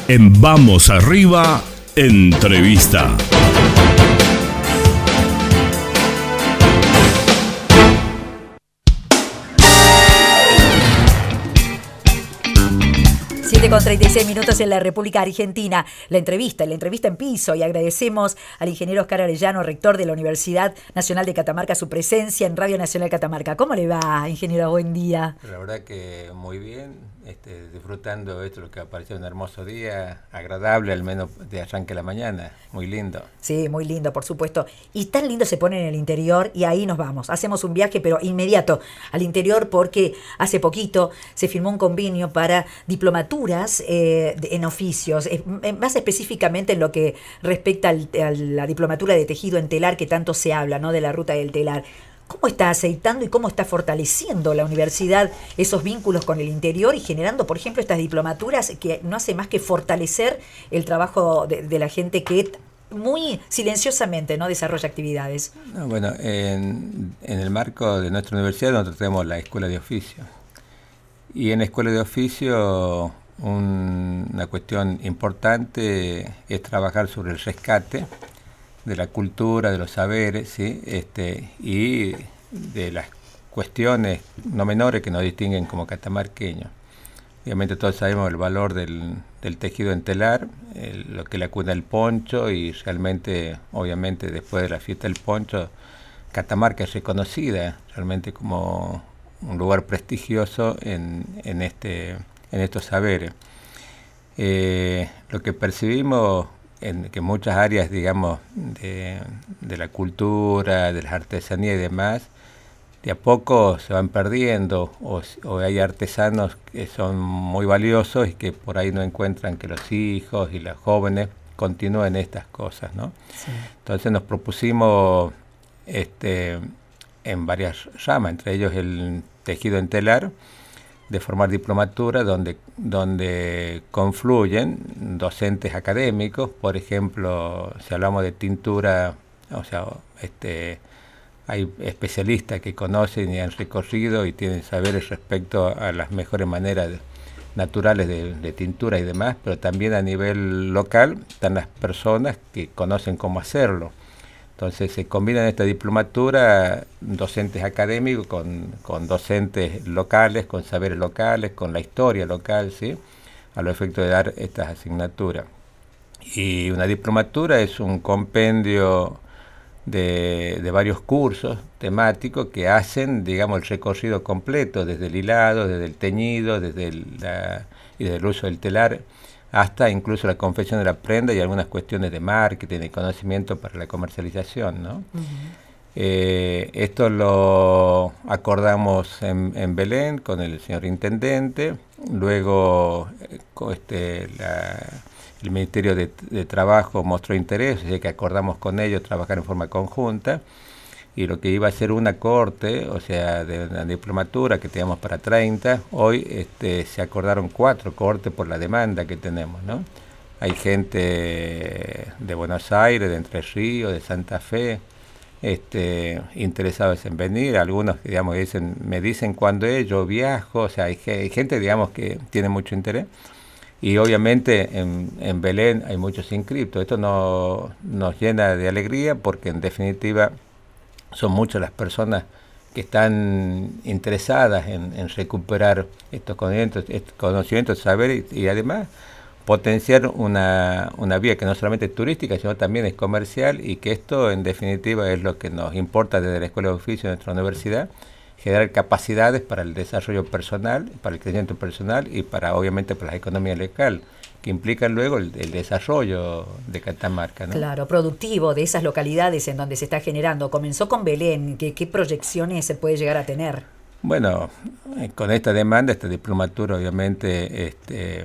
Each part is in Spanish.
En Vamos Arriba, entrevista. Con 36 minutos en la República Argentina. La entrevista en piso, y agradecemos al ingeniero Oscar Arellano, rector de la Universidad Nacional de Catamarca, su presencia en Radio Nacional Catamarca. ¿Cómo le va, ingeniero? Buen día. La verdad que muy bien, disfrutando esto, lo que apareció un hermoso día, agradable, al menos de arranque la mañana, muy lindo. Sí, muy lindo, por supuesto. Y tan lindo se pone en el interior, y ahí nos vamos. Hacemos un viaje, pero inmediato, al interior, porque hace poquito se firmó un convenio para diplomaturas en oficios, más específicamente en lo que respecta a la diplomatura de tejido en telar, que tanto se habla, ¿no?, de la ruta del telar. ¿Cómo está aceitando y cómo está fortaleciendo la universidad esos vínculos con el interior y generando, por ejemplo, estas diplomaturas que no hace más que fortalecer el trabajo de la gente que muy silenciosamente, ¿no?, desarrolla actividades? Bueno, en el marco de nuestra universidad nosotros tenemos la Escuela de Oficio. Y en la Escuela de Oficio una cuestión importante es trabajar sobre el rescate de la cultura, de los saberes, ¿sí? Y de las cuestiones no menores que nos distinguen como catamarqueños. Obviamente todos sabemos el valor del tejido en telar, lo que la cuna del poncho, y realmente, obviamente, después de la fiesta del poncho, Catamarca es reconocida realmente como un lugar prestigioso en estos saberes. Lo que percibimos en que muchas áreas, digamos, de la cultura, de las artesanías y demás, de a poco se van perdiendo, o hay artesanos que son muy valiosos y que por ahí no encuentran que los hijos y los jóvenes continúen estas cosas, ¿no? Sí. Entonces nos propusimos en varias ramas, entre ellos el tejido en telar, de formar diplomaturas donde confluyen docentes académicos. Por ejemplo, si hablamos de tintura, o sea, hay especialistas que conocen y han recorrido y tienen saberes respecto a las mejores maneras naturales de tintura y demás, pero también a nivel local están las personas que conocen cómo hacerlo. Entonces se combina en esta diplomatura docentes académicos con docentes locales, con saberes locales, con la historia local, ¿sí?, a los efectos de dar estas asignaturas. Y una diplomatura es un compendio de varios cursos temáticos que hacen, digamos, el recorrido completo, desde el hilado, desde el teñido, y desde el uso del telar, hasta incluso la confección de la prenda y algunas cuestiones de marketing y conocimiento para la comercialización, ¿no? Uh-huh. Esto lo acordamos en Belén con el señor intendente, luego el Ministerio de Trabajo mostró interés, así que acordamos con ellos trabajar en forma conjunta, y lo que iba a ser una cohorte, o sea, de una diplomatura que teníamos para 30, hoy se acordaron 4 cohortes por la demanda que tenemos, ¿no? Hay gente de Buenos Aires, de Entre Ríos, de Santa Fe, interesados en venir. Algunos, digamos, me dicen cuándo es, yo viajo, o sea, hay gente, digamos, que tiene mucho interés. Y obviamente en Belén hay muchos inscriptos. Esto nos llena de alegría porque en definitiva son muchas las personas que están interesadas en recuperar estos conocimientos, saberes, y además potenciar una vía que no solamente es turística, sino también es comercial, y que esto en definitiva es lo que nos importa desde la Escuela de Oficio de nuestra universidad: generar capacidades para el desarrollo personal, para el crecimiento personal y obviamente para la economía local, que implican luego el desarrollo de Catamarca, ¿no? Claro, productivo de esas localidades en donde se está generando. Comenzó con Belén. ¿Qué proyecciones se puede llegar a tener? Bueno, con esta demanda, esta diplomatura, obviamente,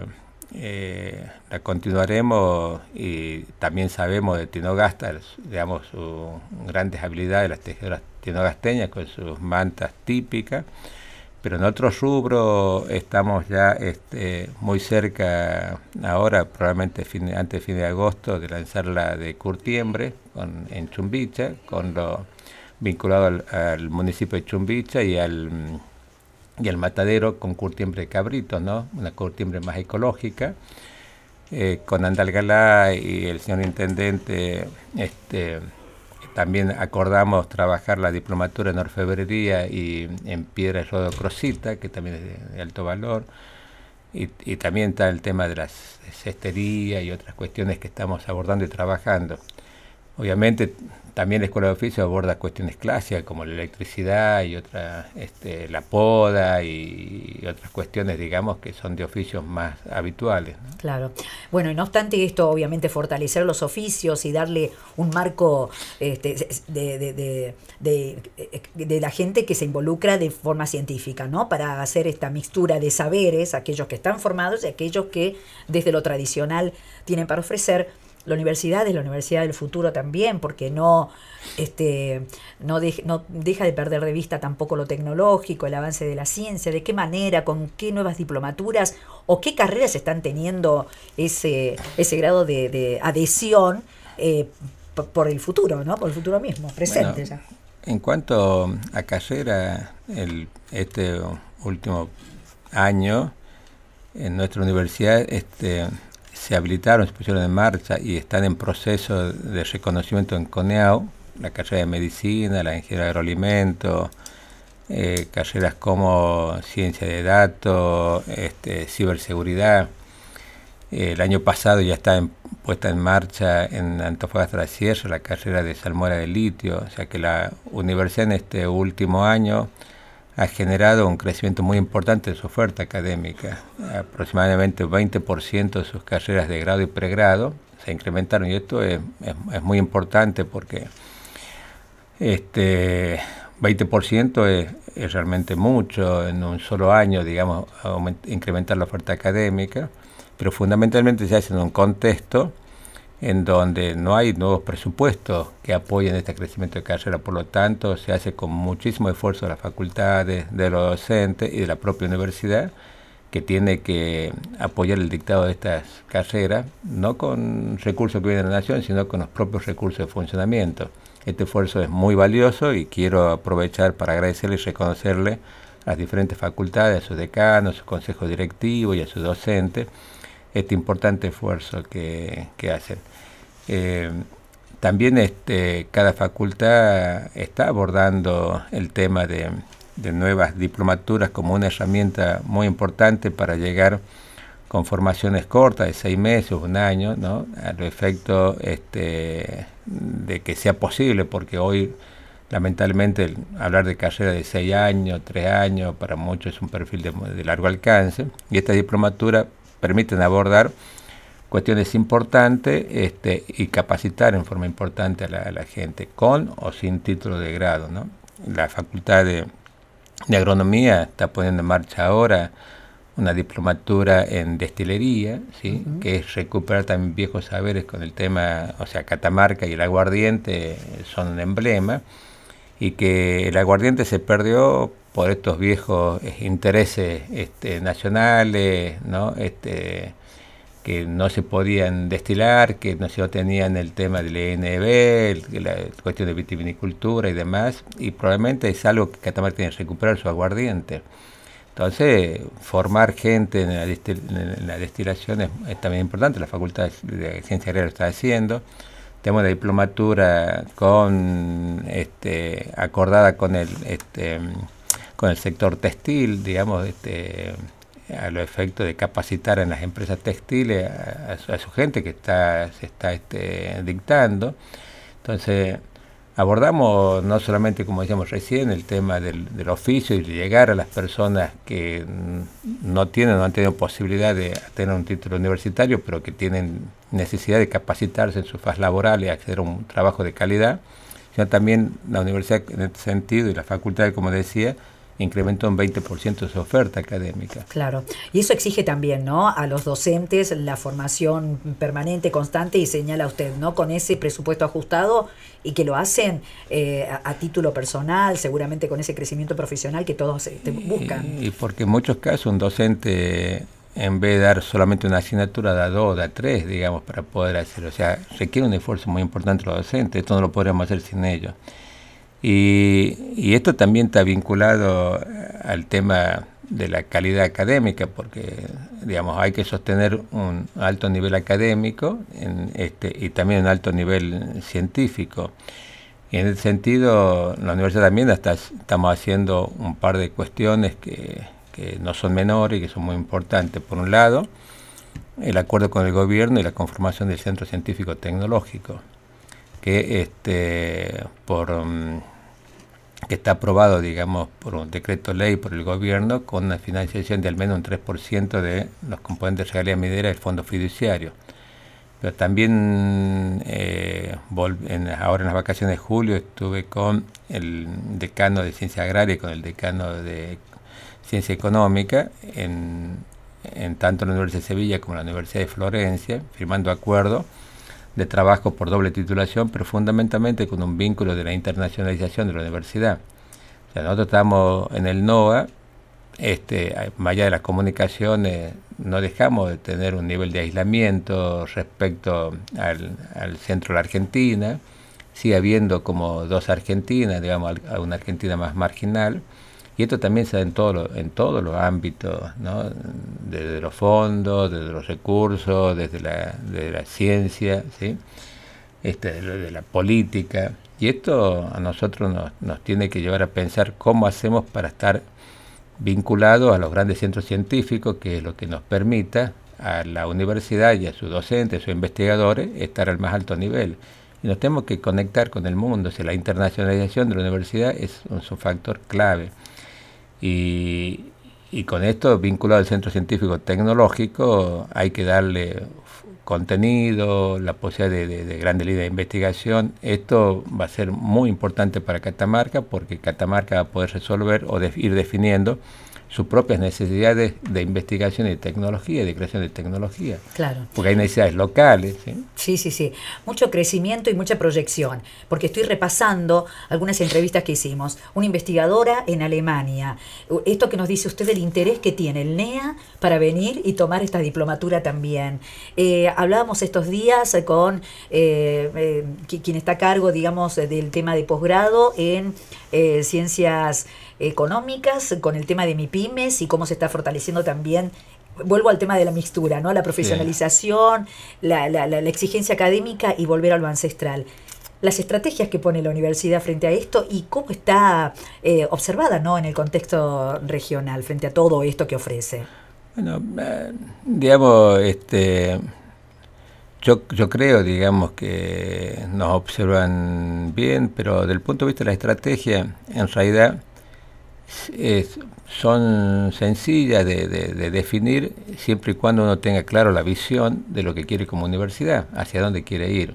la continuaremos, y también sabemos de Tinogasta, digamos, sus grandes habilidades, las tejedoras tinogasteñas con sus mantas típicas. Pero en otro rubro estamos ya muy cerca, ahora probablemente antes de fin de agosto, de lanzar la de Curtiembre en Chumbicha, con lo vinculado al municipio de Chumbicha y al matadero con curtiembre de cabritos, ¿no? Una curtiembre más ecológica. con Andalgalá y el señor intendente, también acordamos trabajar la diplomatura en orfebrería y en piedra y rodo crosita, que también es de alto valor. Y también está el tema de la cestería y otras cuestiones que estamos abordando y trabajando. Obviamente también la Escuela de Oficio aborda cuestiones clásicas como la electricidad y otra, la poda y otras cuestiones, digamos, que son de oficios más habituales, ¿no? Claro. Bueno, y no obstante esto, obviamente fortalecer los oficios y darle un marco de la gente que se involucra de forma científica, ¿no? Para hacer esta mixtura de saberes, aquellos que están formados y aquellos que desde lo tradicional tienen para ofrecer. La universidad es la universidad del futuro también, porque no deja de perder de vista tampoco lo tecnológico, el avance de la ciencia, de qué manera, con qué nuevas diplomaturas o qué carreras están teniendo ese grado de adhesión por el futuro, ¿no? Por el futuro mismo, presente. Bueno, ya. En cuanto a carrera, este último año en nuestra universidad se habilitaron, se pusieron en marcha y están en proceso de reconocimiento en CONEAU, la carrera de medicina, la ingeniería de agroalimentos, carreras como ciencia de datos, ciberseguridad. El año pasado ya está puesta en marcha en Antofagasta la Sierra la carrera de salmuera de litio, o sea que la universidad en este último año ha generado un crecimiento muy importante de su oferta académica. Aproximadamente 20% de sus carreras de grado y pregrado se incrementaron, y esto es muy importante porque 20% es realmente mucho en un solo año, digamos, incrementar la oferta académica, pero fundamentalmente se hace en un contexto en donde no hay nuevos presupuestos que apoyen este crecimiento de carrera. Por lo tanto, se hace con muchísimo esfuerzo de las facultades, de los docentes y de la propia universidad, que tiene que apoyar el dictado de estas carreras, no con recursos que vienen de la nación, sino con los propios recursos de funcionamiento. Este esfuerzo es muy valioso y quiero aprovechar para agradecerle y reconocerle a las diferentes facultades, a sus decanos, a sus consejos directivos y a sus docentes, este importante esfuerzo que hacen. También cada facultad está abordando el tema de nuevas diplomaturas como una herramienta muy importante para llegar con formaciones cortas de 6 meses o un año, ¿no? A los efectos de que sea posible, porque hoy lamentablemente hablar de carrera de 6 años, 3 años, para muchos es un perfil de largo alcance, y estas diplomaturas permiten abordar cuestiones importantes y capacitar en forma importante a la gente, con o sin título de grado, ¿no? La Facultad de Agronomía está poniendo en marcha ahora una diplomatura en destilería, ¿sí? Uh-huh. Que es recuperar también viejos saberes con el tema, o sea, Catamarca y el aguardiente son un emblema, y que el aguardiente se perdió por estos viejos intereses nacionales, ¿no? Que no se podían destilar, que no se tenían el tema del ENB, la cuestión de vitivinicultura y demás, y probablemente es algo que Catamarca tiene que recuperar, su aguardiente. Entonces, formar gente en la destilación es también importante. La Facultad de Ciencia Agraria lo está haciendo. Tenemos la diplomatura acordada con el sector textil, digamos, a los efectos de capacitar en las empresas textiles a su gente que se está dictando. Entonces, abordamos no solamente, como decíamos recién, el tema del oficio y de llegar a las personas que no han tenido posibilidad de tener un título universitario, pero que tienen necesidad de capacitarse en su faz laboral y acceder a un trabajo de calidad, sino también la universidad en este sentido y la facultad, como decía, incrementó un 20% de su oferta académica. Claro, y eso exige también, ¿no?, a los docentes la formación permanente, constante, y señala usted, ¿no?, con ese presupuesto ajustado y que lo hacen a título personal, seguramente con ese crecimiento profesional que todos buscan. Y porque en muchos casos un docente, en vez de dar solamente una asignatura, da 2, da 3, digamos, para poder hacerlo. O sea, requiere un esfuerzo muy importante los docentes, esto no lo podríamos hacer sin ellos. Y esto también está vinculado al tema de la calidad académica, porque digamos hay que sostener un alto nivel académico y también un alto nivel científico. Y en ese sentido, la universidad también estamos haciendo un par de cuestiones que no son menores y que son muy importantes. Por un lado, el acuerdo con el gobierno y la conformación del Centro Científico Tecnológico, que que está aprobado, digamos, por un decreto ley por el gobierno, con una financiación de al menos un 3% de los componentes de regalía minera del fondo fiduciario. Pero también ahora en las vacaciones de julio estuve con el decano de Ciencia Agraria y con el decano de Ciencia Económica en tanto la Universidad de Sevilla como la Universidad de Florencia, firmando acuerdos de trabajo por doble titulación, pero fundamentalmente con un vínculo de la internacionalización de la universidad. O sea, nosotros estamos en el NOA, más allá de las comunicaciones, no dejamos de tener un nivel de aislamiento respecto al centro de la Argentina. Sigue habiendo como dos Argentinas, digamos, una Argentina más marginal. Y esto también se da en todos los ámbitos, ¿no? Desde los fondos, desde los recursos, desde la ciencia, ¿sí? De la política. Y esto a nosotros nos tiene que llevar a pensar cómo hacemos para estar vinculados a los grandes centros científicos, que es lo que nos permita a la universidad y a sus docentes, a sus investigadores, estar al más alto nivel. Y nos tenemos que conectar con el mundo. O sea, la internacionalización de la universidad es un factor clave. Y con esto, vinculado al Centro Científico Tecnológico, hay que darle contenido, la posibilidad de grandes líneas de investigación. Esto va a ser muy importante para Catamarca, porque Catamarca va a poder resolver o ir definiendo sus propias necesidades de investigación y de tecnología, de creación de tecnología. Claro. Porque hay necesidades locales, ¿sí? Sí. Mucho crecimiento y mucha proyección. Porque estoy repasando algunas entrevistas que hicimos. Una investigadora en Alemania. Esto que nos dice usted del interés que tiene el NEA para venir y tomar esta diplomatura también. Hablábamos estos días con quien está a cargo, digamos, del tema de posgrado en ciencias económicas, con el tema de MIPYMES y cómo se está fortaleciendo también. Vuelvo al tema de la mixtura, ¿no? La profesionalización, la exigencia académica y volver a lo ancestral. Las estrategias que pone la universidad frente a esto y cómo está observada, ¿no? En el contexto regional frente a todo esto que ofrece. Bueno, digamos, yo creo, digamos, que nos observan bien, pero desde el punto de vista de la estrategia, en realidad son sencillas de definir siempre y cuando uno tenga claro la visión de lo que quiere como universidad, hacia dónde quiere ir.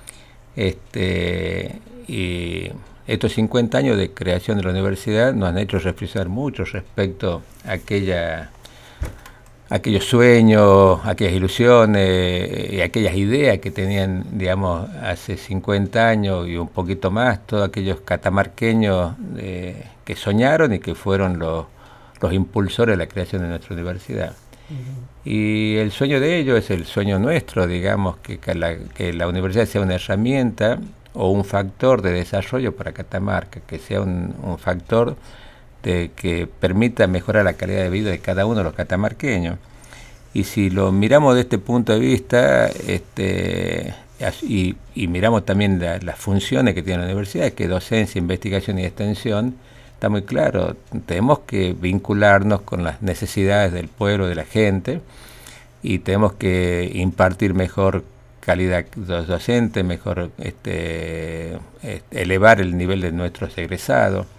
Y estos 50 años de creación de la universidad nos han hecho reflexionar mucho respecto a aquellos sueños, aquellas ilusiones y aquellas ideas que tenían, digamos, hace 50 años y un poquito más, todos aquellos catamarqueños que soñaron y que fueron los impulsores de la creación de nuestra universidad. Uh-huh. Y el sueño de ellos es el sueño nuestro, digamos, que la universidad sea una herramienta o un factor de desarrollo para Catamarca, que sea un factor que permita mejorar la calidad de vida de cada uno de los catamarqueños. Y si lo miramos de este punto de vista, y miramos también las funciones que tiene la universidad, que docencia, investigación y extensión, está muy claro, tenemos que vincularnos con las necesidades del pueblo, de la gente, y tenemos que impartir mejor calidad docente, mejor elevar el nivel de nuestros egresados,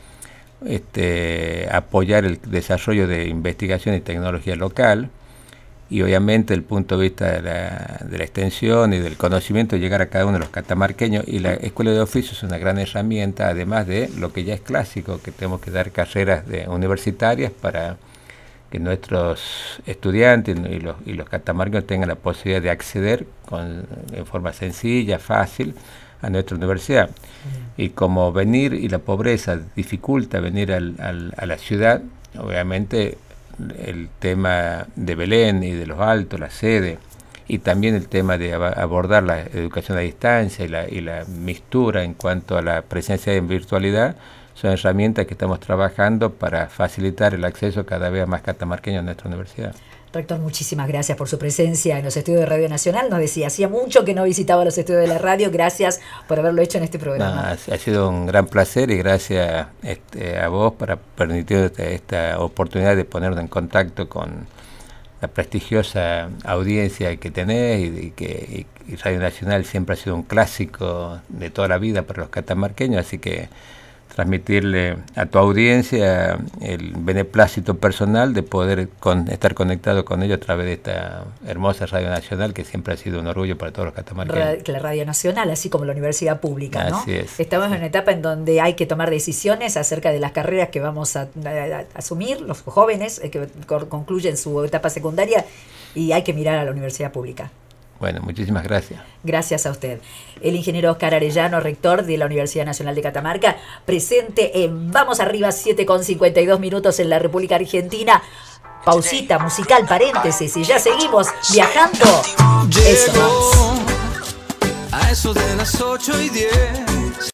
apoyar el desarrollo de investigación y tecnología local, y obviamente el punto de vista de la extensión y del conocimiento, llegar a cada uno de los catamarqueños, y la Escuela de Oficios es una gran herramienta, además de lo que ya es clásico, que tenemos que dar carreras universitarias para que nuestros estudiantes y los catamarqueños tengan la posibilidad de acceder en forma sencilla, fácil, a nuestra universidad. Y como venir y la pobreza dificulta venir a la ciudad, obviamente el tema de Belén y de los Altos, la sede, y también el tema de abordar la educación a distancia y la mixtura en cuanto a la presencia en virtualidad, son herramientas que estamos trabajando para facilitar el acceso cada vez a más catamarqueños a nuestra universidad. Rector, muchísimas gracias por su presencia en los estudios de Radio Nacional. Nos decía, hacía mucho que no visitaba los estudios de la radio. Gracias por haberlo hecho en este programa. Ha sido un gran placer y gracias a vos para permitir esta oportunidad de ponernos en contacto con la prestigiosa audiencia que tenés y Radio Nacional siempre ha sido un clásico de toda la vida para los catamarqueños, así que transmitirle a tu audiencia el beneplácito personal de poder estar conectado con ellos a través de esta hermosa Radio Nacional, que siempre ha sido un orgullo para todos los catamarqueños. La Radio Nacional, así como la Universidad Pública, ¿no? Así es. Estamos en una etapa en donde hay que tomar decisiones acerca de las carreras que vamos a asumir, los jóvenes que concluyen su etapa secundaria, y hay que mirar a la Universidad Pública. Bueno, muchísimas gracias. Gracias a usted. El ingeniero Oscar Arellano, rector de la Universidad Nacional de Catamarca, presente en Vamos Arriba, 7:52 en la República Argentina. Pausita musical, paréntesis, y ya seguimos viajando. Eso, vamos. A eso de las 8:10